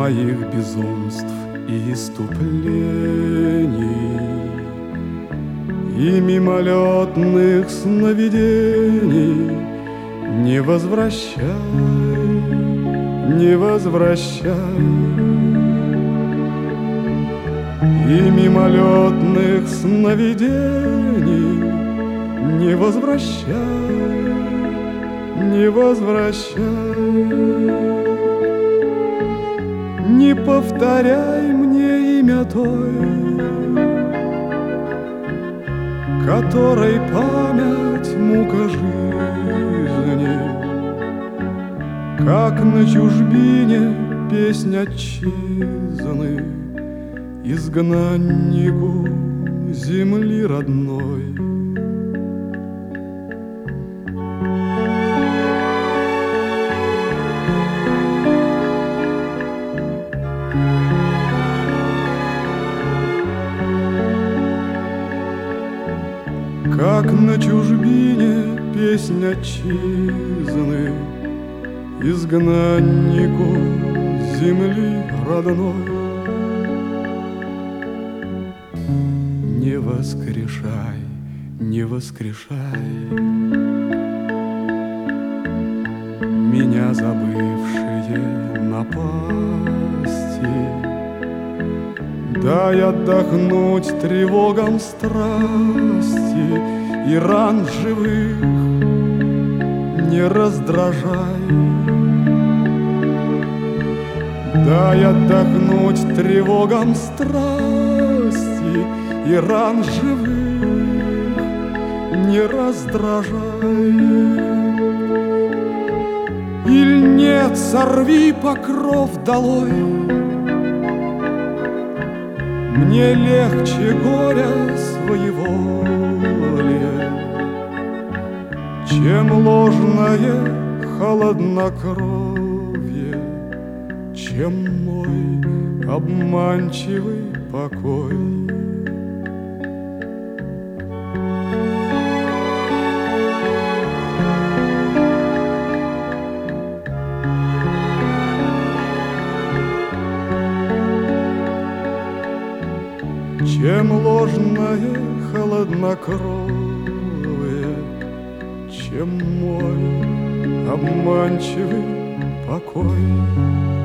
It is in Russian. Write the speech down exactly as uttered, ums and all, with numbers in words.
моих безумств и иступлений и мимолетных сновидений не возвращай, не возвращай. И мимолетных сновидений не возвращай, не возвращай. Не повторяй мне имя той, которой память мука жизни, как на чужбине песнь отчизны, изгнаннику земли родной. Как на чужбине песнь отчизны, изгнаннику земли родной. Не воскрешай, не воскрешай меня, забывшие напасти. Дай отдохнуть тревогам страсти и ран живых не раздражай. Дай отдохнуть тревогам страсти и ран живых не раздражай. Иль нет, сорви покров долой, мне легче горя своеволие, чем ложное холоднокровие, чем мой обманчивый покой. Чем ложное холоднокровие, чем мой обманчивый покой.